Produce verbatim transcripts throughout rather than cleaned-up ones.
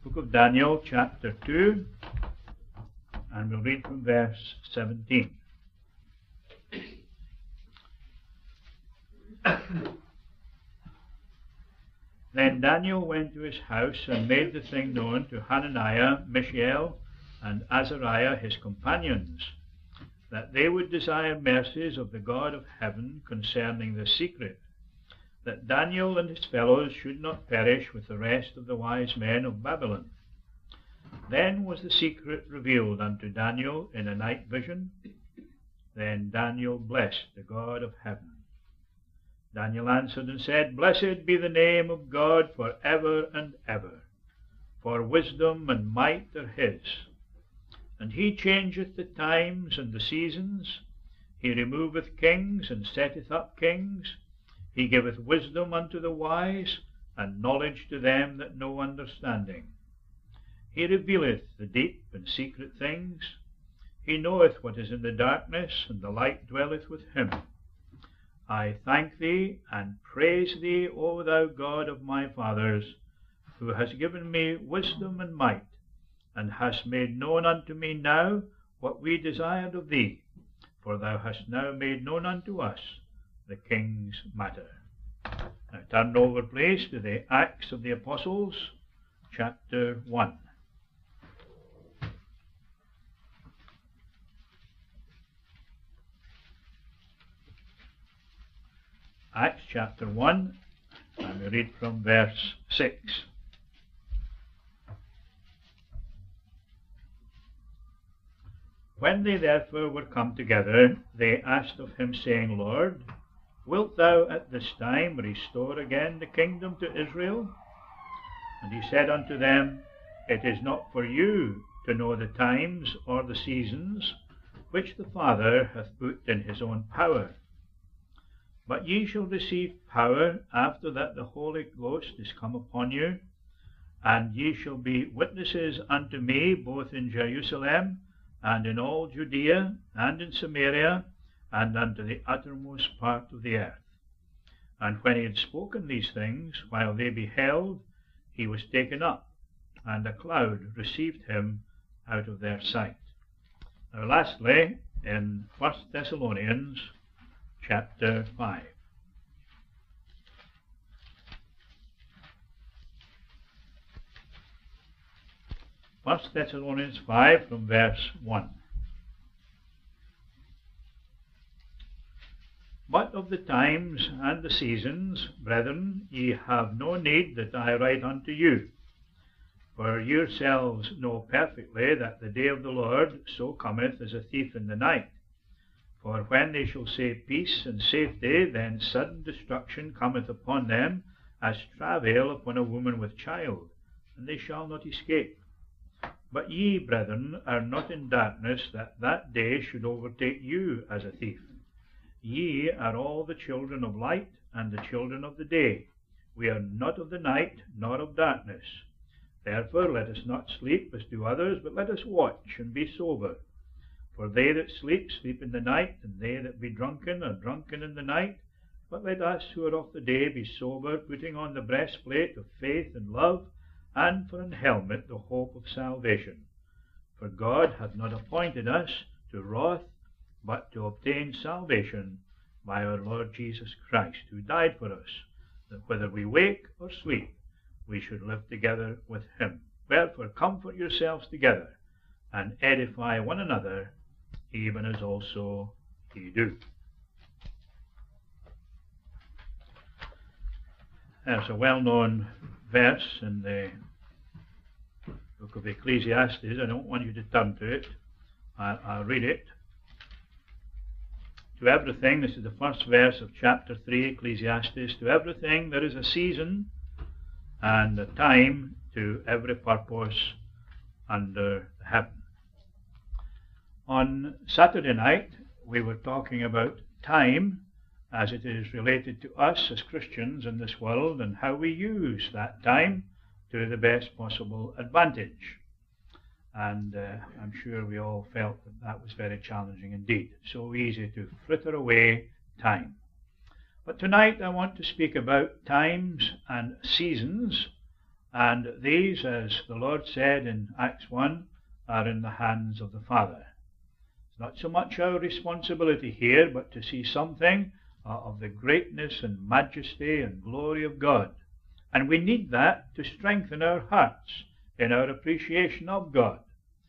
Book of Daniel, chapter two, and we'll read from verse seventeen. Then Daniel went to his house and made the thing known to Hananiah, Mishael, and Azariah his companions, that they would desire mercies of the God of heaven concerning the secret, that Daniel and his fellows should not perish with the rest of the wise men of Babylon. Then was the secret revealed unto Daniel in a night vision. Then Daniel blessed the God of heaven. Daniel answered and said, Blessed be the name of God for ever and ever, for wisdom and might are his. And he changeth the times and the seasons. He removeth kings and setteth up kings. He giveth wisdom unto the wise, and knowledge to them that know understanding. He revealeth the deep and secret things. He knoweth what is in the darkness, and the light dwelleth with him. I thank thee and praise thee, O thou God of my fathers, who hast given me wisdom and might, and hast made known unto me now what we desired of thee, for thou hast now made known unto us the king's matter. Now turn over, please, to the Acts of the Apostles, chapter one. Acts chapter one, and we read from verse six. When they therefore were come together, they asked of him, saying, Lord, wilt thou at this time restore again the kingdom to Israel? And he said unto them, It is not for you to know the times or the seasons which the Father hath put in his own power. But ye shall receive power after that the Holy Ghost is come upon you, and ye shall be witnesses unto me both in Jerusalem and in all Judea and in Samaria and unto the uttermost part of the earth. And when he had spoken these things, while they beheld, he was taken up, and a cloud received him out of their sight. Now lastly, in First Thessalonians chapter five. First Thessalonians five from verse one. But of the times and the seasons, brethren, ye have no need that I write unto you. For yourselves know perfectly that the day of the Lord so cometh as a thief in the night. For when they shall say peace and safety, then sudden destruction cometh upon them, as travail upon a woman with child, and they shall not escape. But ye, brethren, are not in darkness, that that day should overtake you as a thief. Ye are all the children of light and the children of the day. We are not of the night, nor of darkness. Therefore let us not sleep as do others, but let us watch and be sober. For they that sleep, sleep in the night, and they that be drunken are drunken in the night. But let us who are of the day be sober, putting on the breastplate of faith and love, and for an helmet the hope of salvation. For God hath not appointed us to wrath, but to obtain salvation by our Lord Jesus Christ, who died for us, that whether we wake or sleep, we should live together with him. Wherefore comfort yourselves together, and edify one another, even as also ye do. There's a well-known verse in the book of Ecclesiastes. I don't want you to turn to it. I'll, I'll read it. To everything, this is the first verse of chapter three, Ecclesiastes, to everything there is a season and a time to every purpose under heaven. On Saturday night, we were talking about time as it is related to us as Christians in this world, and how we use that time to the best possible advantage. And uh, I'm sure we all felt that that was very challenging indeed. So easy to fritter away time. But tonight I want to speak about times and seasons And these, as the Lord said in Acts one, are in the hands of the Father. It's not so much our responsibility here, but to see something uh, of the greatness and majesty and glory of God. And we need that to strengthen our hearts in our appreciation of God.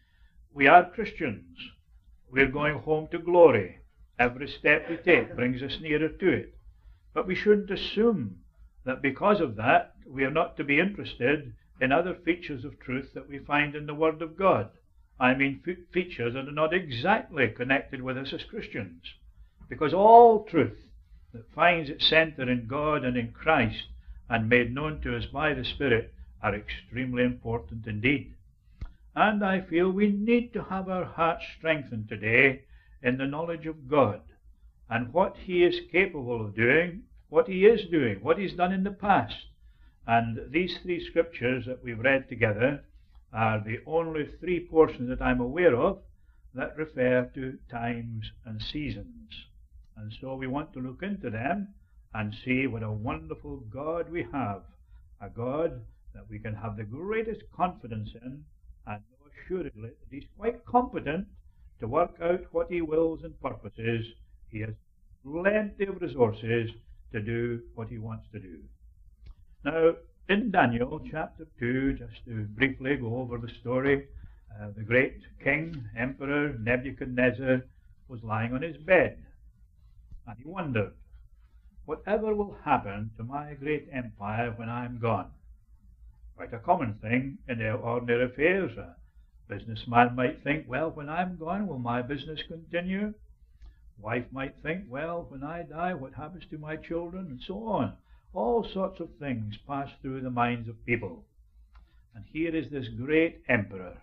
We are Christians. We're going home to glory. Every step we take brings us nearer to it. But we shouldn't assume that because of that we are not to be interested in other features of truth that we find in the Word of God. I mean fe- features that are not exactly connected with us as Christians. Because all truth that finds its center in God and in Christ and made known to us by the Spirit are extremely important indeed. And I feel we need to have our hearts strengthened today in the knowledge of God and what He is capable of doing, what He is doing, what He's done in the past. And these three scriptures that we've read together are the only three portions that I'm aware of that refer to times and seasons. And so we want to look into them and see what a wonderful God we have, a God that we can have the greatest confidence in and know assuredly that He's quite competent to work out what He wills and purposes. He has plenty of resources to do what He wants to do. Now, in Daniel chapter two, just to briefly go over the story, uh, the great king, emperor Nebuchadnezzar was lying on his bed, and he wondered, whatever will happen to my great empire when I'm gone? Quite a common thing in our ordinary affairs. A businessman might think, well, when I'm gone, will my business continue? Wife might think, well, when I die, what happens to my children? And so on. All sorts of things pass through the minds of people. And here is this great emperor,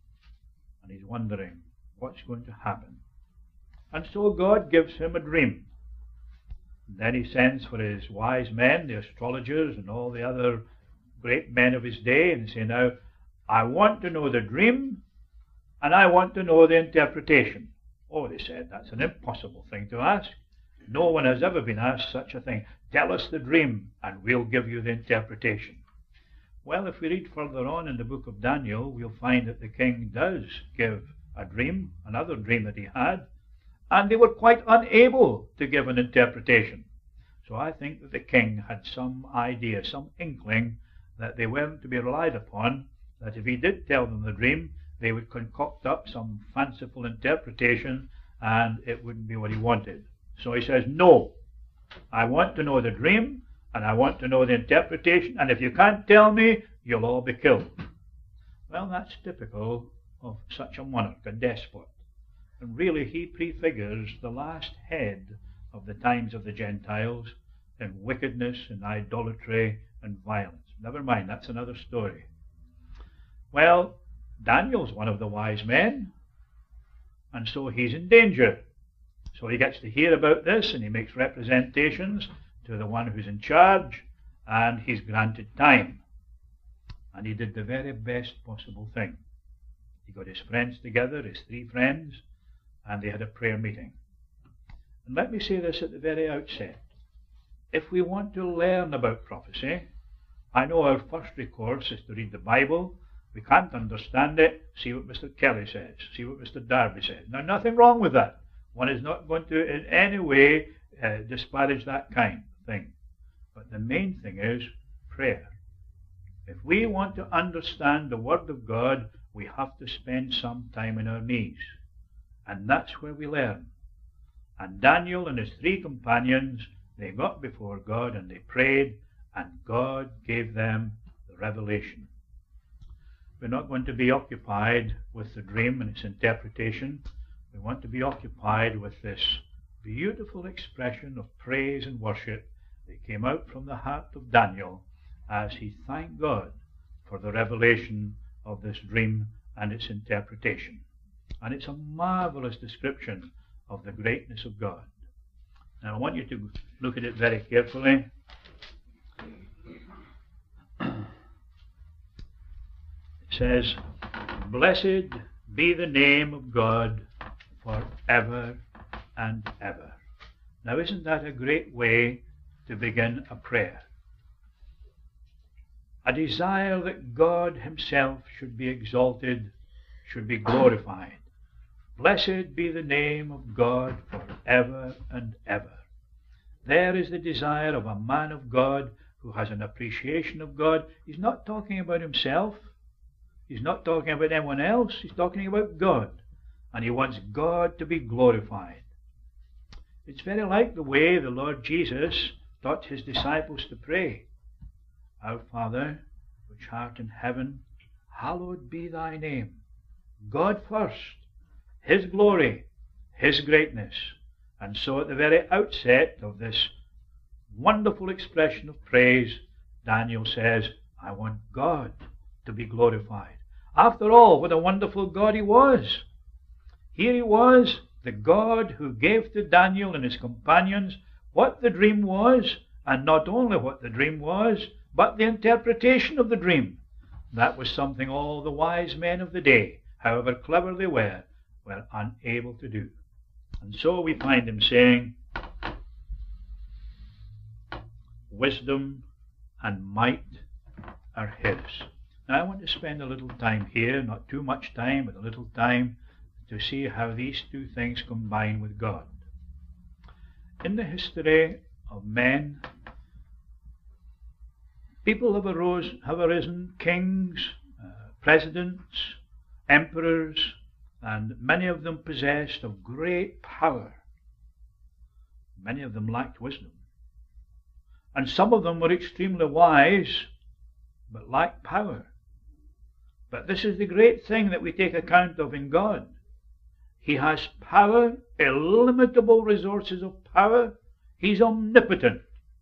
and he's wondering what's going to happen. And so God gives him a dream. And then he sends for his wise men, the astrologers, and all the other great men of his day, and say, now, I want to know the dream, and I want to know the interpretation. Oh, they said, that's an impossible thing to ask. No one has ever been asked such a thing. Tell us the dream, and we'll give you the interpretation. Well, if we read further on in the book of Daniel, we'll find that the king does give a dream, another dream that he had, and they were quite unable to give an interpretation. So I think that the king had some idea, some inkling that they weren't to be relied upon, that if he did tell them the dream, they would concoct up some fanciful interpretation, and it wouldn't be what he wanted. So he says, no, I want to know the dream, and I want to know the interpretation, and if you can't tell me, you'll all be killed. Well, that's typical of such a monarch, a despot. And really he prefigures the last head of the times of the Gentiles in wickedness and idolatry and violence. Never mind, that's another story. Well, Daniel's one of the wise men, and so he's in danger. So he gets to hear about this, and he makes representations to the one who's in charge, and he's granted time. And he did the very best possible thing. He got his friends together, his three friends, and they had a prayer meeting. And let me say this at the very outset. If we want to learn about prophecy, I know our first recourse is to read the Bible. We can't understand it, see what Mister Kelly says, see what Mister Darby says. Now, nothing wrong with that. One is not going to in any way uh, disparage that kind of thing. But the main thing is prayer. If we want to understand the Word of God, we have to spend some time on our knees. And that's where we learn. And Daniel and his three companions, they got before God and they prayed, and God gave them the revelation. We're not going to be occupied with the dream and its interpretation. We want to be occupied with this beautiful expression of praise and worship that came out from the heart of Daniel as he thanked God for the revelation of this dream and its interpretation. And it's a marvelous description of the greatness of God. Now I want you to look at it very carefully. It says, blessed be the name of God forever and ever. Now isn't that a great way to begin a prayer? a desire that God himself should be exalted, should be glorified. Blessed be the name of God forever and ever. There is the desire of a man of God who has an appreciation of God. He's not talking about himself. He's not talking about anyone else. He's talking about God. And he wants God to be glorified. It's very like the way the Lord Jesus taught his disciples to pray. Our Father, which art in heaven, hallowed be thy name. God first, his glory, his greatness. And so at the very outset of this wonderful expression of praise, Daniel says, I want God to be glorified. After all, what a wonderful God he was. Here he was, the God who gave to Daniel and his companions what the dream was, and not only what the dream was, but the interpretation of the dream. That was something all the wise men of the day, however clever they were, were unable to do. And so we find him saying, wisdom and might are his. Now I want to spend a little time here, not too much time, but a little time, to see how these two things combine with God. In the history of men, people have, arose, have arisen, kings, uh, presidents, emperors, and many of them possessed of great power. Many of them lacked wisdom. And some of them were extremely wise, but lacked power. But this is the great thing that we take account of in God. He has power, illimitable resources of power. He's omnipotent.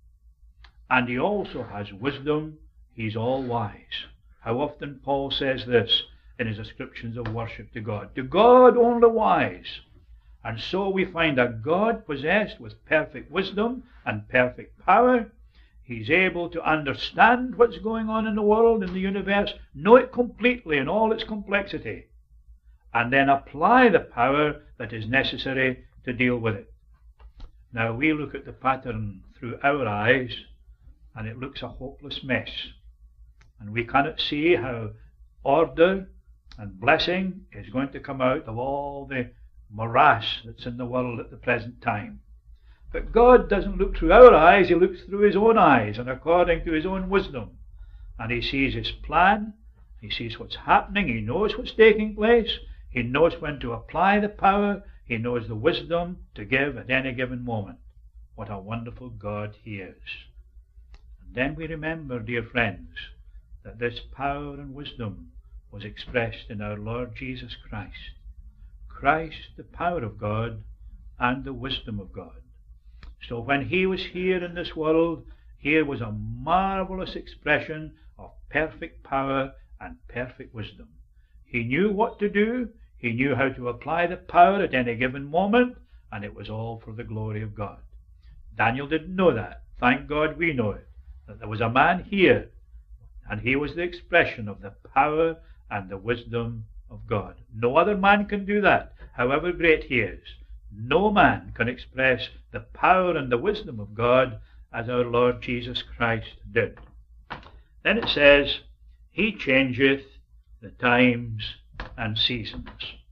And he also has wisdom. He's all-wise. How often Paul says this in his ascriptions of worship to God. To God only wise. And so we find a God possessed with perfect wisdom and perfect power. He's able to understand what's going on in the world, in the universe, know it completely in all its complexity, and then apply the power that is necessary to deal with it. Now we look at the pattern through our eyes, and it looks a hopeless mess. And we cannot see how order and blessing is going to come out of all the morass that's in the world at the present time. But God doesn't look through our eyes, he looks through his own eyes and according to his own wisdom. And he sees his plan, he sees what's happening, he knows what's taking place, he knows when to apply the power, he knows the wisdom to give at any given moment. What a wonderful God he is. And then we remember, dear friends, that this power and wisdom was expressed in our Lord Jesus Christ. Christ, the power of God and the wisdom of God. So when he was here in this world, here was a marvelous expression of perfect power and perfect wisdom. He knew what to do, he knew how to apply the power at any given moment, and it was all for the glory of God. Daniel didn't know that. Thank God we know it, that there was a man here, and he was the expression of the power and the wisdom of God. No other man can do that, however great he is. No man can express the power and the wisdom of God as our Lord Jesus Christ did. Then it says, he changeth the times and seasons.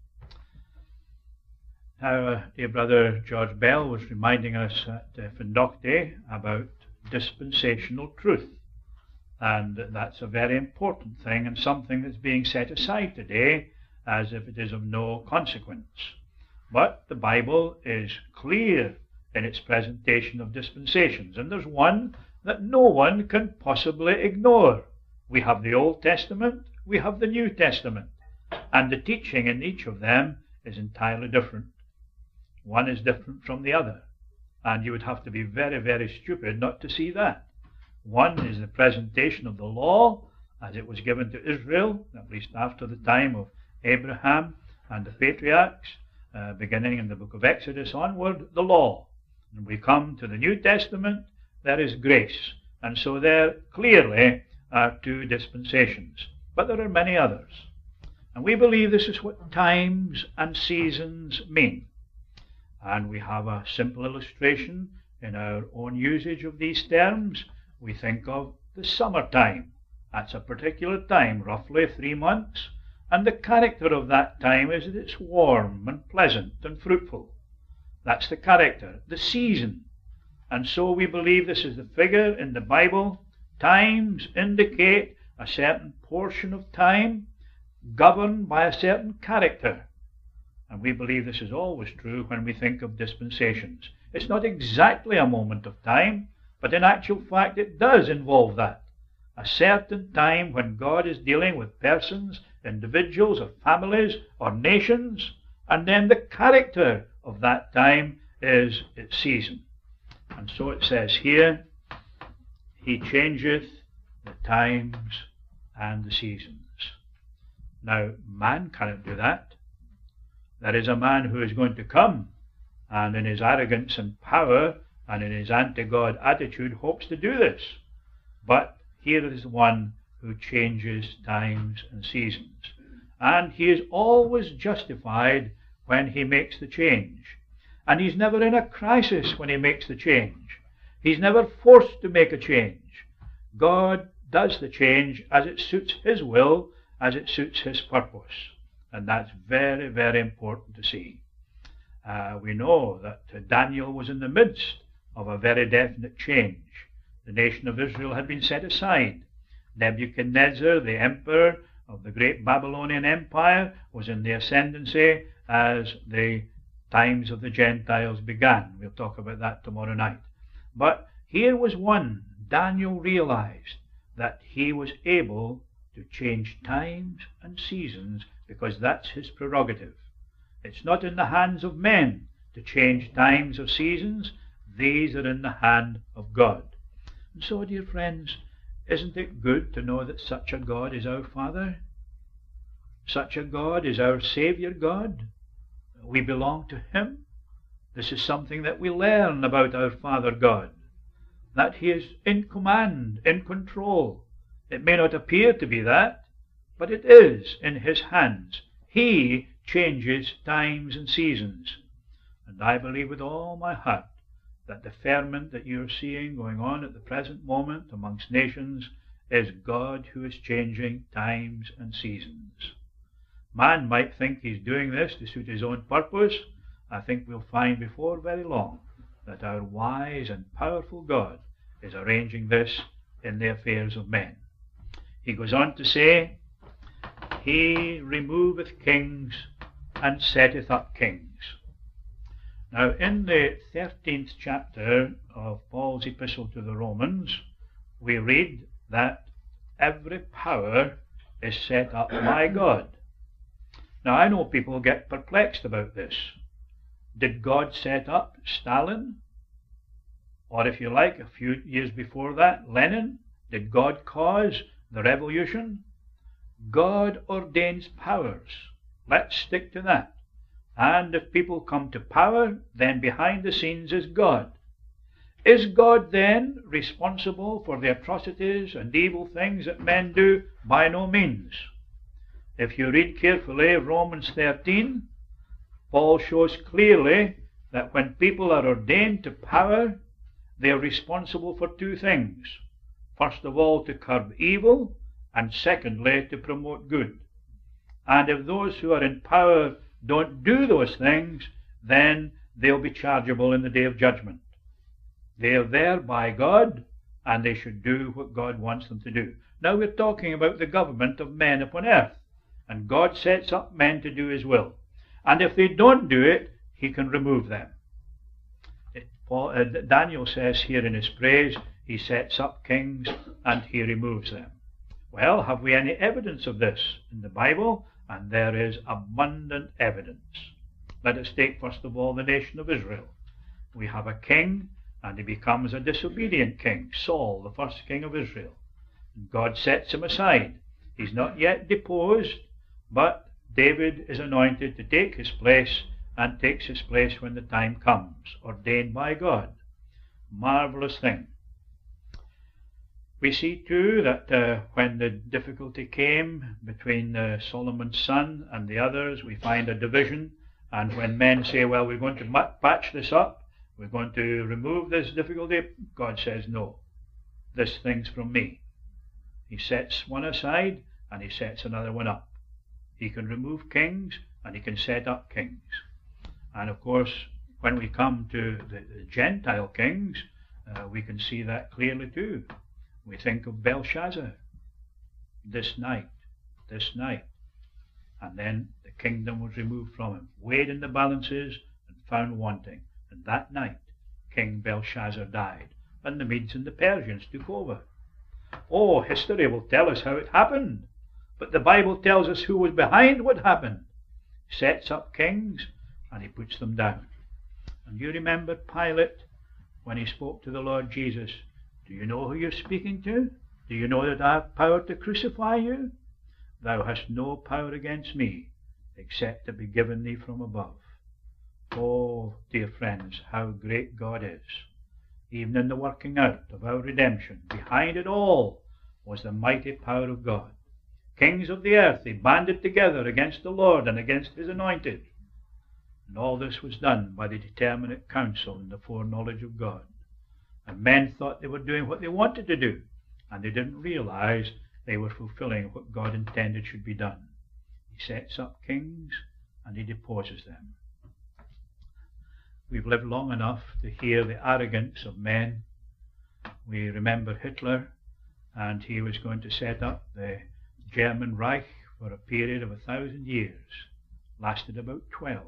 Now, uh, dear brother George Bell was reminding us at uh, Findocte about dispensational truth. And that's a very important thing and something that's being set aside today as if it is of no consequence. But the Bible is clear in its presentation of dispensations, and there's one that no one can possibly ignore. We have the Old Testament, we have the New Testament, and the teaching in each of them is entirely different. One is different from the other, and you would have to be very, very stupid not to see that. One is the presentation of the law as it was given to Israel, at least after the time of Abraham and the patriarchs, uh, beginning in the book of Exodus onward, the law. And we come to the New Testament, there is grace. And so there clearly are two dispensations. But there are many others. And we believe this is what times and seasons mean. And we have a simple illustration in our own usage of these terms. We think of the summertime That's a particular time, roughly three months, and the character of that time is that it's warm and pleasant and fruitful. That's the character, the season. And so we believe this is the figure in the Bible. Times indicate a certain portion of time governed by a certain character. And we believe this is always true when we think of dispensations. It's not exactly a moment of time, but in actual fact it does involve that. A certain time when God is dealing with persons, individuals, or families, or nations, and then the character of that time is its season. And so it says here, He changeth the times and the seasons. Now, man cannot do that. There is a man who is going to come, and in his arrogance and power, and in his anti-God attitude, hopes to do this. But here is one who changes times and seasons. And he is always justified when he makes the change. And he's never in a crisis when he makes the change. He's never forced to make a change. God does the change as it suits his will, as it suits his purpose. And that's very, very important to see. Uh, we know that uh, Daniel was in the midst of a very definite change. The nation of Israel had been set aside. Nebuchadnezzar, the emperor of the great Babylonian Empire, was in the ascendancy as the times of the Gentiles began. We'll talk about that tomorrow night. But here was one, Daniel realized that he was able to change times and seasons because that's his prerogative. It's not in the hands of men to change times or seasons. These are in the hand of God. And so, dear friends, isn't it good to know that such a God is our Father? Such a God is our Saviour God. We belong to Him. This is something that we learn about our Father God, that He is in command, in control. It may not appear to be that, but it is in His hands. He changes times and seasons. And I believe with all my heart that the ferment that you're seeing going on at the present moment amongst nations is God who is changing times and seasons. Man might think he's doing this to suit his own purpose. I think we'll find before very long that our wise and powerful God is arranging this in the affairs of men. He goes on to say, He removeth kings and setteth up kings. Now, in the thirteenth chapter of Paul's epistle to the Romans, we read that every power is set up by God. Now, I know people get perplexed about this. Did God set up Stalin? Or if you like, a few years before that, Lenin? Did God cause the revolution? God ordains powers. Let's stick to that. And if people come to power, then behind the scenes is God. Is God then responsible for the atrocities and evil things that men do? By no means. If you read carefully Romans thirteen, Paul shows clearly that when people are ordained to power, they are responsible for two things. First of all, to curb evil, and secondly, to promote good. And if those who are in power don't do those things, then they'll be chargeable in the day of judgment. They are there by God, and they should do what God wants them to do. Now we're talking about the government of men upon earth, and God sets up men to do His will. And if they don't do it, He can remove them. It, Paul, uh, Daniel says here in his praise, He sets up kings and He removes them. Well, have we any evidence of this in the Bible? And there is abundant evidence. Let us take first of all the nation of Israel. We have a king, and he becomes a disobedient king, Saul, the first king of Israel. God sets him aside. He's not yet deposed, but David is anointed to take his place, and takes his place when the time comes, ordained by God. Marvelous thing. We see too that uh, when the difficulty came between uh, Solomon's son and the others, we find a division. And when men say, well, we're going to patch this up, we're going to remove this difficulty, God says, no, this thing's from me. He sets one aside and he sets another one up. He can remove kings and he can set up kings. And of course, when we come to the, the Gentile kings, uh, we can see that clearly too. We think of Belshazzar. This night, this night. And then the kingdom was removed from him, weighed in the balances and found wanting. And that night, King Belshazzar died, and the Medes and the Persians took over. Oh, history will tell us how it happened, but the Bible tells us who was behind what happened. He sets up kings and he puts them down. And you remember Pilate when he spoke to the Lord Jesus, do you know who you're speaking to? Do you know that I have power to crucify you? Thou hast no power against me, except to be given thee from above. Oh, dear friends, how great God is. Even in the working out of our redemption, behind it all was the mighty power of God. Kings of the earth, they banded together against the Lord and against his anointed. And all this was done by the determinate counsel and the foreknowledge of God. And men thought they were doing what they wanted to do, and they didn't realize they were fulfilling what God intended should be done. He sets up kings and he deposes them. We've lived long enough to hear the arrogance of men. We remember Hitler, and he was going to set up the German Reich for a period of a thousand years. Lasted about twelve.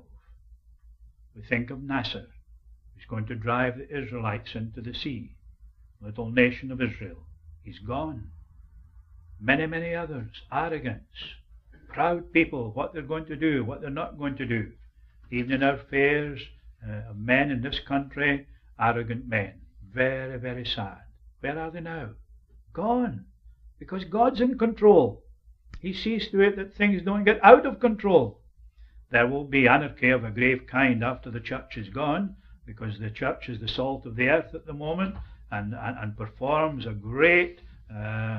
We think of Nasser, who's going to drive the Israelites into the sea. Little nation of Israel. He's gone. Many, many others. Arrogance. Proud people, what they're going to do, what they're not going to do. Even in our fairs, uh, of men in this country, arrogant men. Very, very sad. Where are they now? Gone. Because God's in control. He sees to it that things don't get out of control. There will be anarchy of a grave kind after the church is gone, because the church is the salt of the earth at the moment, and, and, and performs a great, uh, uh,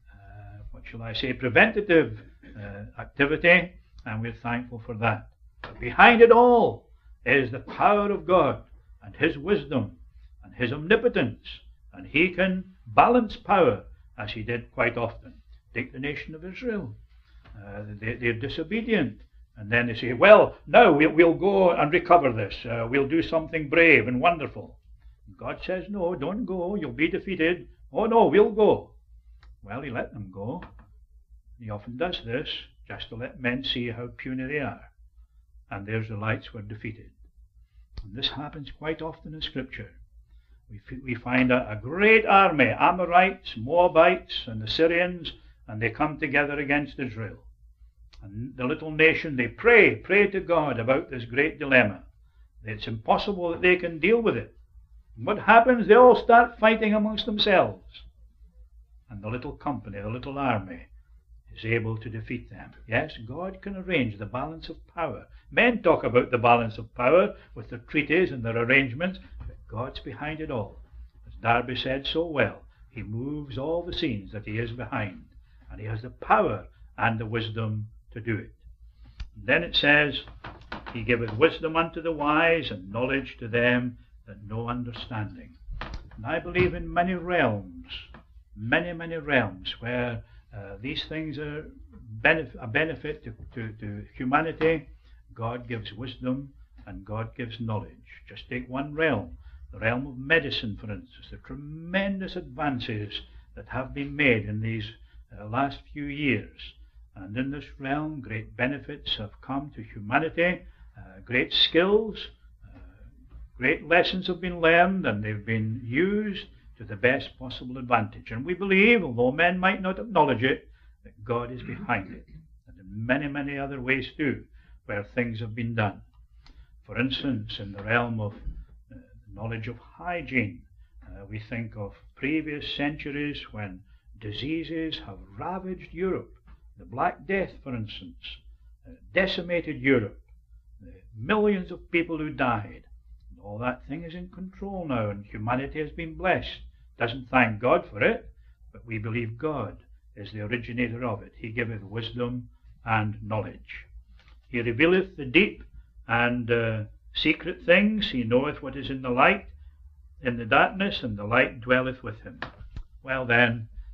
what shall I say, preventative uh, activity, and we're thankful for that. But behind it all is the power of God, and his wisdom, and his omnipotence, and he can balance power, as he did quite often. Take the nation of Israel. Uh, they, they're disobedient. And then they say, well, now we'll, we'll go and recover this. Uh, we'll do something brave and wonderful. And God says, no, don't go. You'll be defeated. Oh, no, we'll go. Well, he let them go. He often does this just to let men see how puny they are. And the Israelites were defeated. And this happens quite often in Scripture. We, f- we find a, a great army, Amorites, Moabites, and the Syrians, and they come together against Israel. And the little nation, they pray, pray to God about this great dilemma. It's impossible that they can deal with it. And what happens? They all start fighting amongst themselves. And the little company, the little army, is able to defeat them. Yes, God can arrange the balance of power. Men talk about the balance of power with their treaties and their arrangements, but God's behind it all. As Darby said so well, he moves all the scenes that he is behind, and he has the power and the wisdom to do it. And then it says, he giveth wisdom unto the wise, and knowledge to them that know understanding. And I believe in many realms, many, many realms, where uh, these things are benef- a benefit to, to, to humanity. God gives wisdom and God gives knowledge. Just take one realm, the realm of medicine, for instance, the tremendous advances that have been made in these uh, last few years. And in this realm, great benefits have come to humanity, uh, great skills, uh, great lessons have been learned, and they've been used to the best possible advantage. And we believe, although men might not acknowledge it, that God is behind it, and in many, many other ways too, where things have been done. For instance, in the realm of uh, knowledge of hygiene, uh, we think of previous centuries when diseases have ravaged Europe. The Black Death, for instance, uh, decimated Europe. Uh, millions of people who died. And all that thing is in control now, and humanity has been blessed. Doesn't thank God for it, but we believe God is the originator of it. He giveth wisdom and knowledge. He revealeth the deep and uh, secret things. He knoweth what is in the light, in the darkness, and the light dwelleth with him. Well then,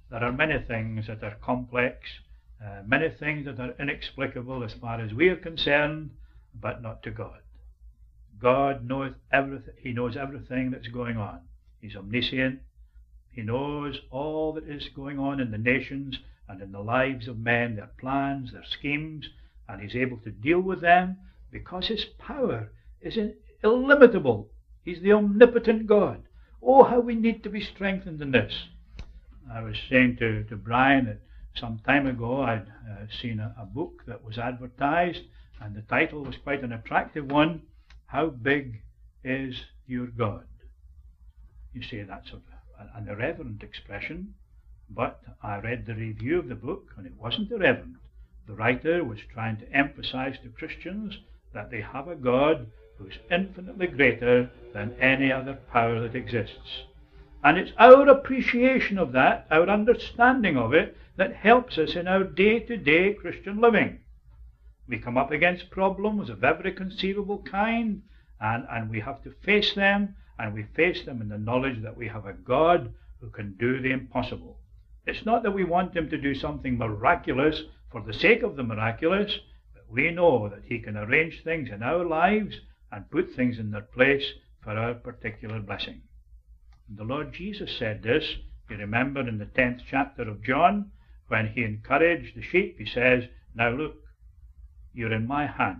there are many things that are complex, uh, many things that are inexplicable as far as we are concerned, but not to God. God knows everything. He knows everything that's going on. He's omniscient. He knows all that is going on in the nations and in the lives of men, their plans, their schemes, and he's able to deal with them because his power is illimitable. He's the omnipotent God. Oh, how we need to be strengthened in this. I was saying to, to Brian that some time ago I'd uh, seen a, a book that was advertised, and the title was quite an attractive one. How big is your God? You say that's a, an irreverent expression, but I read the review of the book and it wasn't irreverent. The writer was trying to emphasize to Christians that they have a God who is infinitely greater than any other power that exists. And it's our appreciation of that, our understanding of it, that helps us in our day-to-day Christian living. We come up against problems of every conceivable kind, and, and we have to face them, and we face them in the knowledge that we have a God who can do the impossible. It's not that we want him to do something miraculous for the sake of the miraculous, but we know that he can arrange things in our lives and put things in their place for our particular blessing. And the Lord Jesus said this, you remember in the tenth chapter of John, when he encouraged the sheep, he says, now look, you're in my hand.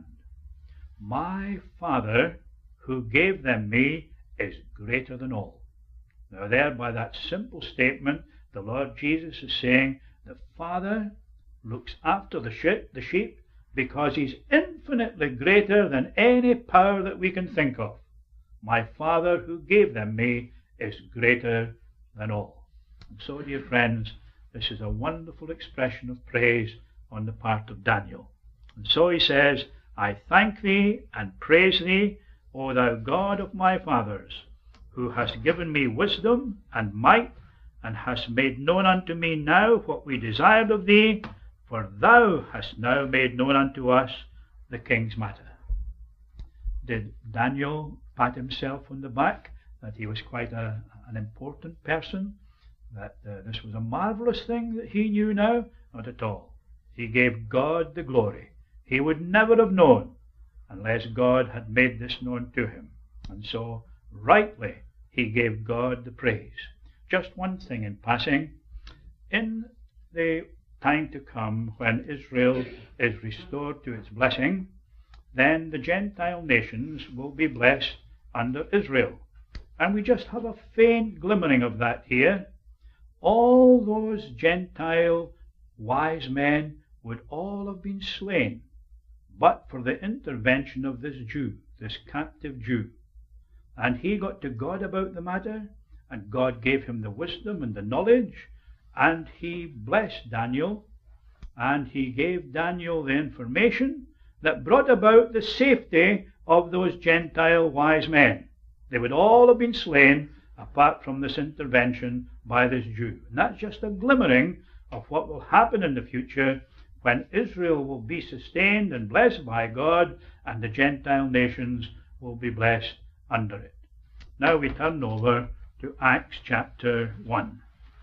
My Father who gave them me is greater than all. Now there, by that simple statement, the Lord Jesus is saying the Father looks after the sheep, the sheep because he's infinitely greater than any power that we can think of. My Father who gave them me is greater than all. And so, dear friends, this is a wonderful expression of praise on the part of Daniel. And so he says, I thank thee and praise thee, O thou God of my fathers, who hast given me wisdom and might, and hast made known unto me now what we desired of thee, for thou hast now made known unto us the king's matter. Did Daniel pat himself on the back that he was quite a, an important person, that uh, this was a marvelous thing that he knew now? Not at all. He gave God the glory. He would never have known unless God had made this known to him. And so, rightly, he gave God the praise. Just one thing in passing. In the time to come, when Israel is restored to its blessing, then the Gentile nations will be blessed under Israel. And we just have a faint glimmering of that here. All those Gentile wise men would all have been slain, but for the intervention of this Jew, this captive Jew. And he got to God about the matter, and God gave him the wisdom and the knowledge, and he blessed Daniel, and he gave Daniel the information that brought about the safety of those Gentile wise men. They would all have been slain apart from this intervention by this Jew. And that's just a glimmering of what will happen in the future when Israel will be sustained and blessed by God, and the Gentile nations will be blessed under it. Now we turn over to Acts chapter one.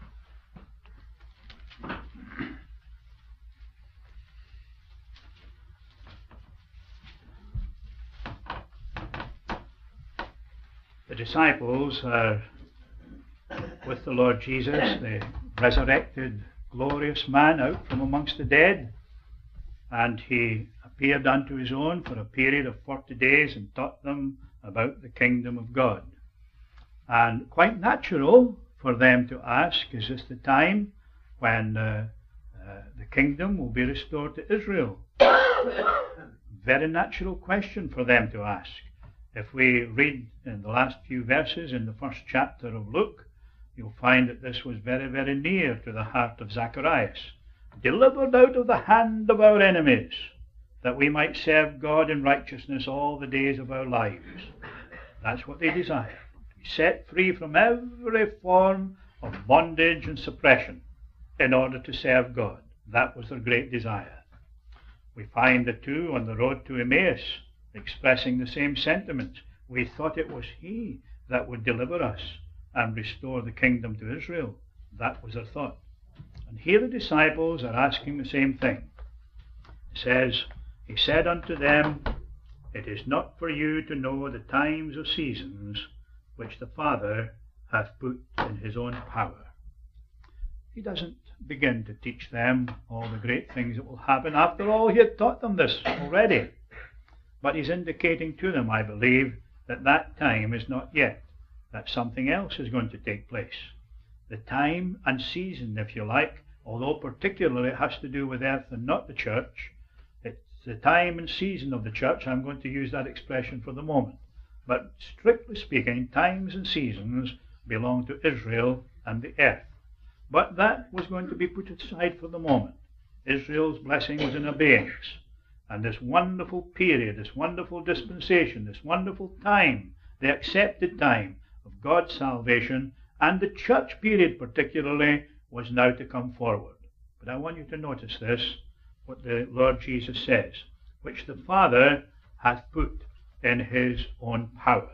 The disciples are with the Lord Jesus, the resurrected, glorious man out from amongst the dead, and he appeared unto his own for a period of forty days and taught them about the kingdom of God. And quite natural for them to ask, is this the time when uh, uh, the kingdom will be restored to Israel? Very natural question for them to ask. If we read in the last few verses in the first chapter of Luke, you'll find that this was very, very near to the heart of Zacharias. Delivered out of the hand of our enemies, that we might serve God in righteousness all the days of our lives. That's what they desired. To be set free from every form of bondage and suppression in order to serve God. That was their great desire. We find the two on the road to Emmaus expressing the same sentiments. We thought it was he that would deliver us and restore the kingdom to Israel. That was their thought. And here the disciples are asking the same thing. It says, He said unto them, It is not for you to know the times or seasons which the Father hath put in his own power. He doesn't begin to teach them all the great things that will happen. After all, he had taught them this already. But he's indicating to them, I believe, that that time is not yet, that something else is going to take place. The time and season, if you like, although particularly it has to do with earth and not the church, it's the time and season of the church. I'm going to use that expression for the moment. But strictly speaking, times and seasons belong to Israel and the earth. But that was going to be put aside for the moment. Israel's blessing was in abeyance. And this wonderful period, this wonderful dispensation, this wonderful time, the accepted time of God's salvation, and the church period particularly, was now to come forward. But I want you to notice this, what the Lord Jesus says, which the Father hath put in his own power.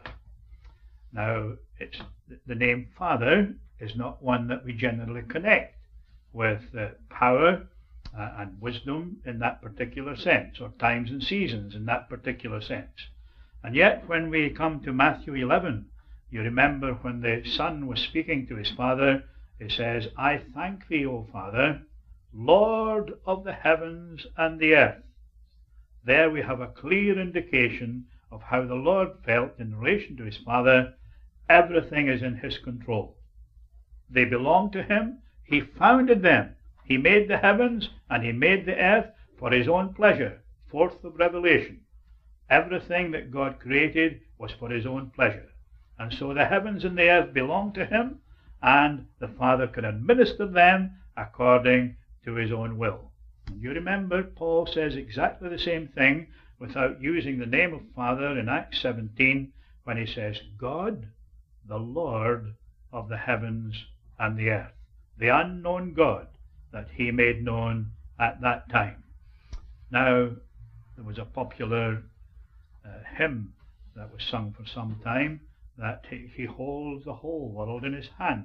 Now, it's the name Father is not one that we generally connect with uh, power uh, and wisdom in that particular sense, or times and seasons in that particular sense. And yet, when we come to Matthew eleven, you remember when the Son was speaking to his Father, he says, I thank thee, O Father, Lord of the heavens and the earth. There we have a clear indication of how the Lord felt in relation to his Father. Everything is in his control. They belong to him. He founded them. He made the heavens and he made the earth for his own pleasure. Fourth of Revelation. Everything that God created was for his own pleasure. And so the heavens and the earth belong to him, and the Father can administer them according to his own will. And you remember, Paul says exactly the same thing without using the name of Father in Acts seventeen, when he says, God, the Lord of the heavens and the earth, the unknown God that he made known at that time. Now, there was a popular uh, hymn that was sung for some time, that he, he holds the whole world in his hand.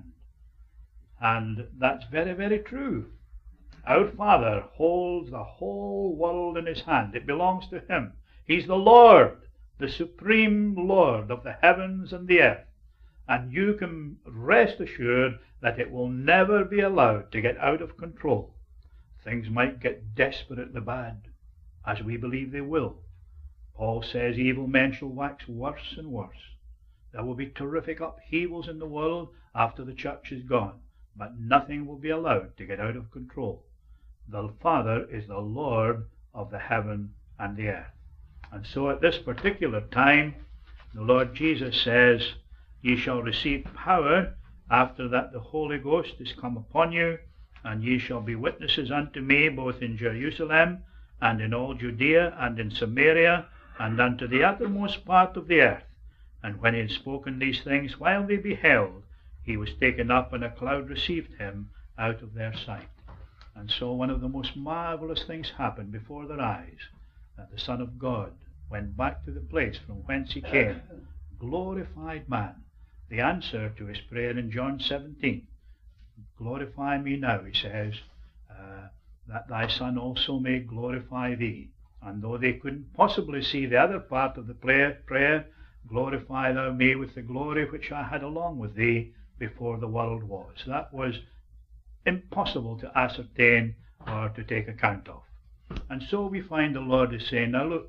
And that's very, very true. Our Father holds the whole world in his hand. It belongs to him. He's the Lord, the supreme Lord of the heavens and the earth. And you can rest assured that it will never be allowed to get out of control. Things might get desperately bad, as we believe they will. Paul says evil men shall wax worse and worse. There will be terrific upheavals in the world after the church is gone, but nothing will be allowed to get out of control. The Father is the Lord of the heaven and the earth. And so at this particular time, the Lord Jesus says, Ye shall receive power after that the Holy Ghost is come upon you, and ye shall be witnesses unto me both in Jerusalem and in all Judea and in Samaria and unto the uttermost part of the earth. And when he had spoken these things, while they beheld, he was taken up, and a cloud received him out of their sight. And so one of the most marvelous things happened before their eyes, that the Son of God went back to the place from whence he came, glorified man. The answer to his prayer in John seventeen, glorify me now, he says, uh, that thy Son also may glorify thee. And though they couldn't possibly see the other part of the prayer, prayer, glorify thou me with the glory which I had along with thee before the world was. That was impossible to ascertain or to take account of. And so we find the Lord is saying, now look,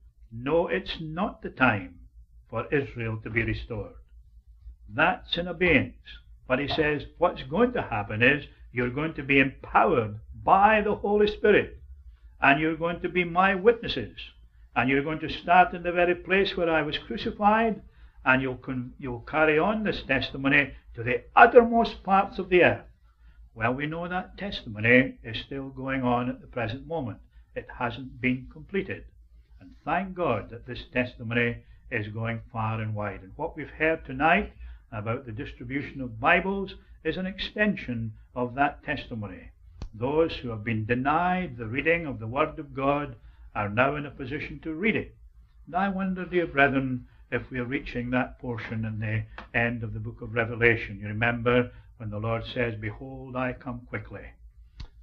no, it's not the time for Israel to be restored. That's in abeyance. But he says, what's going to happen is, you're going to be empowered by the Holy Spirit, and you're going to be my witnesses, and you're going to start in the very place where I was crucified, and you'll, con- you'll carry on this testimony to the uttermost parts of the earth. Well, we know that testimony is still going on at the present moment. It hasn't been completed. And thank God that this testimony is going far and wide. And what we've heard tonight about the distribution of Bibles is an extension of that testimony. Those who have been denied the reading of the Word of God are now in a position to read it. And I wonder, dear brethren, if we are reaching that portion in the end of the book of Revelation. You remember when the Lord says, Behold, I come quickly.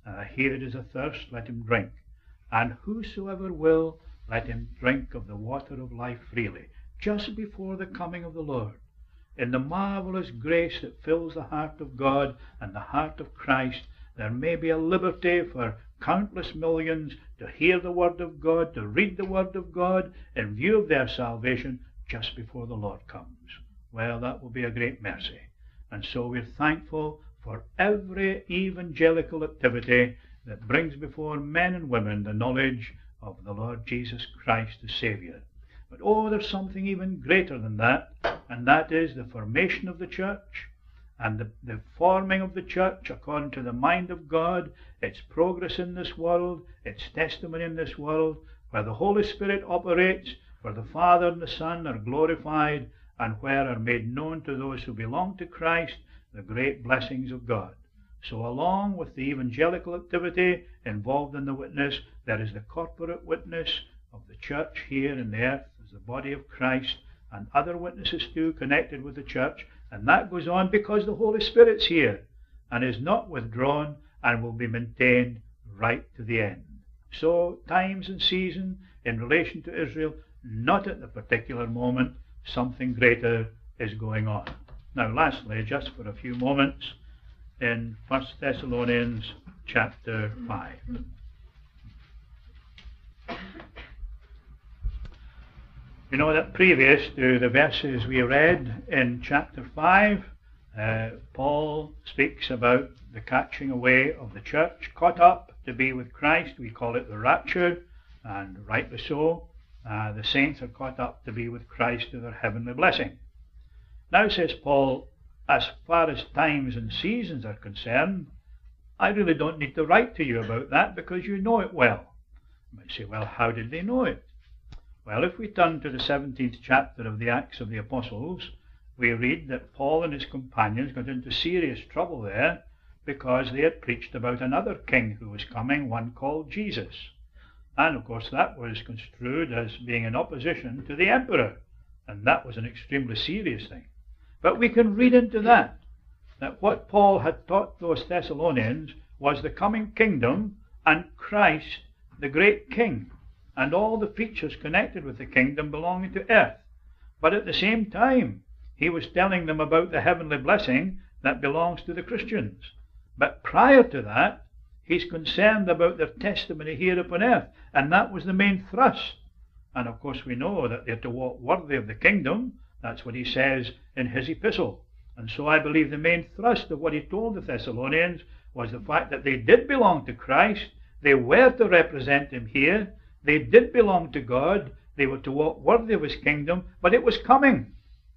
Uh, here it is athirst, let him drink. And whosoever will, let him drink of the water of life freely, just before the coming of the Lord. In the marvelous grace that fills the heart of God and the heart of Christ, there may be a liberty for countless millions to hear the Word of God, to read the Word of God in view of their salvation just before the Lord comes. Well, that will be a great mercy. And so we're thankful for every evangelical activity that brings before men and women the knowledge of the Lord Jesus Christ, the Saviour. But oh, there's something even greater than that, and that is the formation of the church, and the, the forming of the church according to the mind of God, its progress in this world, its testimony in this world, where the Holy Spirit operates, where the Father and the Son are glorified, and where are made known to those who belong to Christ the great blessings of God. So along with the evangelical activity involved in the witness, there is the corporate witness of the church here in the earth as the body of Christ, and other witnesses too connected with the church, and that goes on because the Holy Spirit's here and is not withdrawn and will be maintained right to the end. So times and season in relation to Israel, not at the particular moment, something greater is going on. Now lastly, just for a few moments, in First Thessalonians chapter five. You know that previous to the verses we read in chapter five, uh, Paul speaks about the catching away of the church, caught up to be with Christ. We call it the rapture, and rightly so. Uh, the saints are caught up to be with Christ to their heavenly blessing. Now, says Paul, as far as times and seasons are concerned, I really don't need to write to you about that because you know it well. You might say, well, how did they know it? Well, if we turn to the seventeenth chapter of the Acts of the Apostles, we read that Paul and his companions got into serious trouble there because they had preached about another king who was coming, one called Jesus. And of course that was construed as being in opposition to the emperor, and that was an extremely serious thing. But we can read into that, that what Paul had taught those Thessalonians was the coming kingdom and Christ, the great king, and all the features connected with the kingdom belonging to earth. But at the same time, he was telling them about the heavenly blessing that belongs to the Christians. But prior to that, he's concerned about their testimony here upon earth, and that was the main thrust. And of course we know that they're to walk worthy of the kingdom. That's what he says in his epistle. And so I believe the main thrust of what he told the Thessalonians was the fact that they did belong to Christ, they were to represent him here, they did belong to God, they were to walk worthy of his kingdom, but it was coming.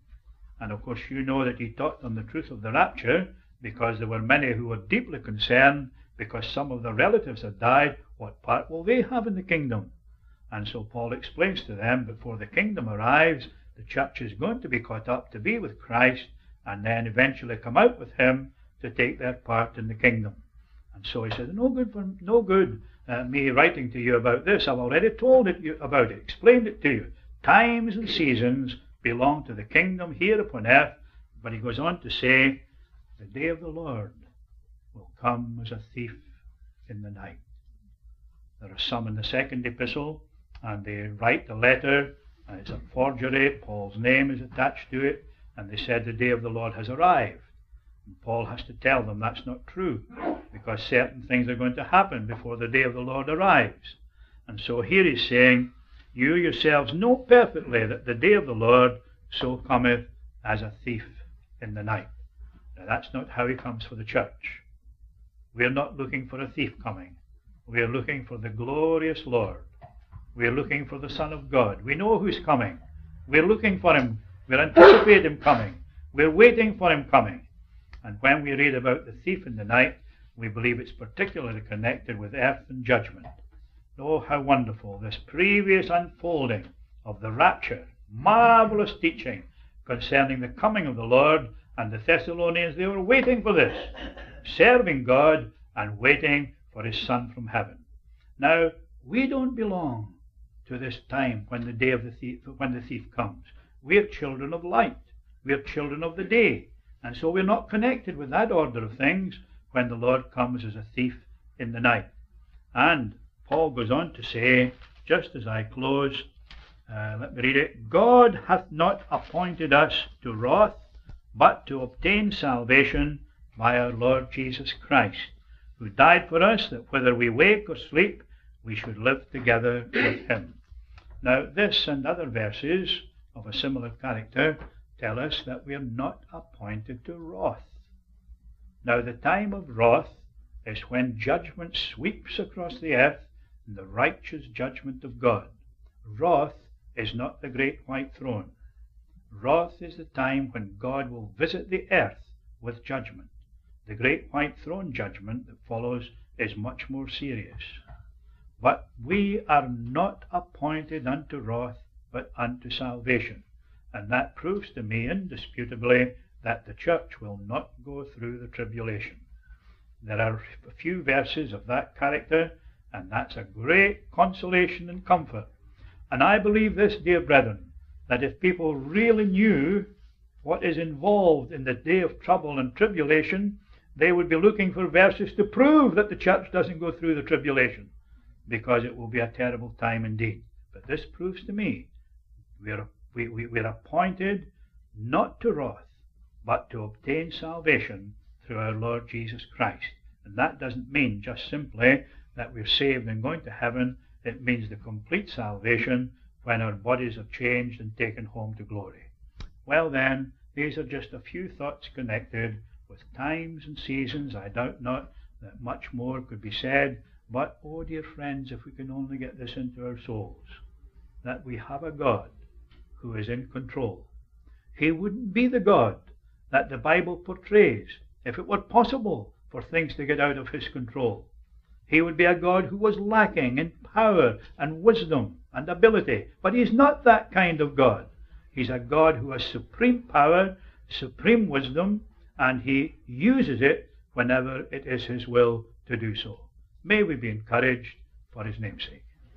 And of course you know that he taught them the truth of the rapture, because there were many who were deeply concerned because some of their relatives had died. What part will they have in the kingdom? And so Paul explains to them, before the kingdom arrives, the church is going to be caught up to be with Christ, and then eventually come out with him to take their part in the kingdom. And so he says, no good for no good uh, me writing to you about this. I've already told it you about it, explained it to you. Times and seasons belong to the kingdom here upon earth. But he goes on to say, the day of the Lord will come as a thief in the night. There are some in the second epistle, and they write the letter, and it's a forgery. Paul's name is attached to it, and they said the day of the Lord has arrived. And Paul has to tell them that's not true, because certain things are going to happen before the day of the Lord arrives. And so here he's saying, you yourselves know perfectly that the day of the Lord so cometh as a thief in the night. Now that's not how he comes for the church. We're not looking for a thief coming. We're looking for the glorious Lord. We're looking for the Son of God. We know who's coming. We're looking for him. We're anticipating him coming. We're waiting for him coming. And when we read about the thief in the night, we believe it's particularly connected with earth and judgment. Oh, how wonderful, this previous unfolding of the rapture. Marvelous teaching concerning the coming of the Lord, and the Thessalonians, they were waiting for this, serving God and waiting for his Son from heaven. Now, we don't belong to this time when the day of the thief, when the thief comes. We are children of light. We are children of the day. And so we're not connected with that order of things when the Lord comes as a thief in the night. And Paul goes on to say, just as I close, uh, let me read it, God hath not appointed us to wrath, but to obtain salvation by our Lord Jesus Christ, who died for us, that whether we wake or sleep, we should live together with him. Now, this and other verses of a similar character tell us that we are not appointed to wrath. Now, the time of wrath is when judgment sweeps across the earth in the righteous judgment of God. Wrath is not the great white throne. Wrath is the time when God will visit the earth with judgment. The great white throne judgment that follows is much more serious. But we are not appointed unto wrath, but unto salvation. And that proves to me indisputably that the church will not go through the tribulation. There are a few verses of that character, and that's a great consolation and comfort. And I believe this, dear brethren, that if people really knew what is involved in the day of trouble and tribulation, they would be looking for verses to prove that the church doesn't go through the tribulation, because it will be a terrible time indeed. But this proves to me we're, we, we, we're appointed not to wrath, but to obtain salvation through our Lord Jesus Christ. And that doesn't mean just simply that we're saved and going to heaven. It means the complete salvation when our bodies have changed and taken home to glory. Well then, these are just a few thoughts connected with times and seasons. I doubt not that much more could be said, but, oh dear friends, if we can only get this into our souls, that we have a God who is in control. He wouldn't be the God that the Bible portrays if it were possible for things to get out of his control. He would be a God who was lacking in power and wisdom and ability. But he's not that kind of God. He's a God who has supreme power, supreme wisdom, and he uses it whenever it is his will to do so. May we be encouraged for his name's sake.